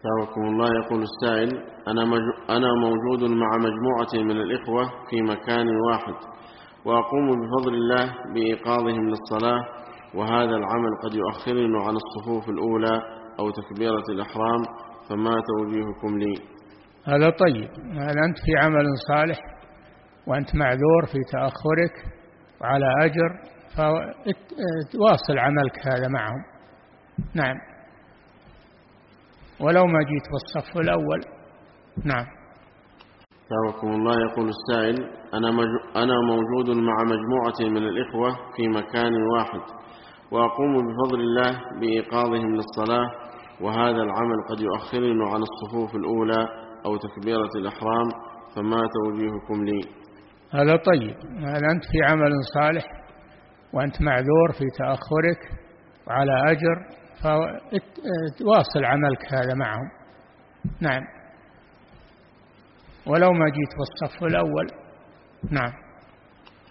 أثابكم الله. يقول السائل: أنا موجود مع مجموعة من الإخوة في مكان واحد، وأقوم بفضل الله بإيقاظهم للصلاة، وهذا العمل قد يؤخرني عن الصفوف الأولى أو تكبيرة الإحرام، فما توجيهكم لي؟ هذا طيب، هذا أنت في عمل صالح وأنت معذور في تأخرك وعلى أجر، فواصل عملك هذا معهم. نعم، ولو ما جيت في الصف الأول. نعم. أثابكم الله. يقول السائل: أنا موجود مع مجموعة من الإخوة في مكان واحد، وأقوم بفضل الله بإيقاظهم للصلاة، وهذا العمل قد يؤخرني عن الصفوف الأولى أو تكبيرة الإحرام، فما توجيهكم لي؟ هذا طيب، هذا أنت في عمل صالح وأنت معذور في تأخرك وعلى أجر، فواصل عملك هذا معهم. نعم، ولو ما جيت في الصف الأول. نعم.